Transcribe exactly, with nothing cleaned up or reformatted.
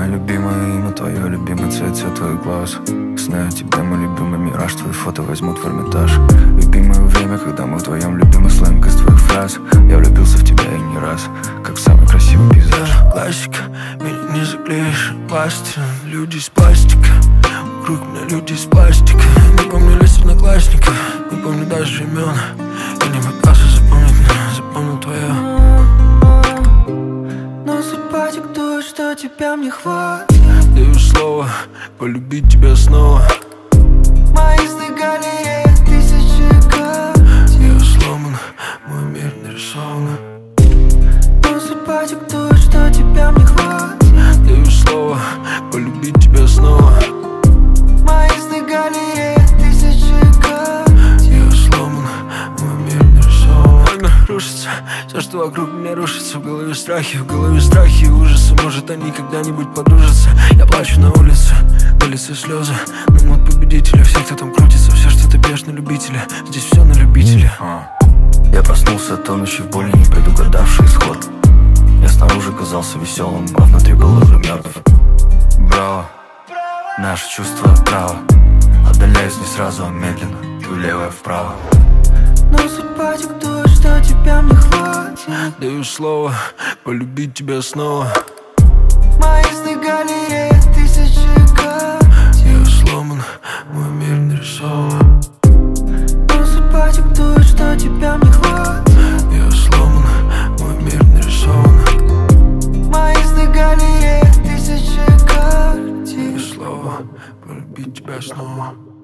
Моя любимая имя, твое любимый цвет, цвет твоих глаз. Знаю тебя, мой любимый мираж, твои фото возьмут в Эрмитаж. Любимое время, когда мы вдвоем, любимый сленг из твоих фраз. Я влюбился в тебя и не раз, как в самый красивый пейзаж. Классика, меня не заклеишь, пластик. Люди из пластика, вокруг меня люди из пластика. Не помню лиц одноклассников, не помню даже имен. Я не пытался запомнить, но запомнил твое. Но судьба диктует, что тебя мне хватит. Даю слово, полюбить тебя снова. Мои сны галереи, тысячи карт. Я сломан, мой мир нарисован. Но судьба диктует, что тебя мне хватит. Даю слово, полюбить тебя снова. Мои сны галереи, тысячи карт. Я сломан, мой мир нарисован. Время рушится, все, что вокруг меня рушится. В голове страхи, в голове страхи и ужасы. Может, они когда-нибудь подружатся. Я плачу на улице, на лице слезы. Но мод победителя, все, кто там крутится. Все, что ты пьешь на любителя, здесь все на любителя. Я проснулся тонущий в боли, не предугадавший исход. Я снаружи казался веселым, а внутри был уже мертв. Браво, наше чувство право. Отдаляюсь не сразу, а медленно, и влево и вправо. Но судьба диктует, что тебя мне хватит. Даю слово, полюбить тебя снова. Мои сны галереи, тысячи карт. Я сломан, мой мир нарисован. Но судьба диктует, что тебя мне хватит. Я сломан, мой мир нарисован. Мои сны галереи, тысячи карт. Даю слово, полюбить тебя снова.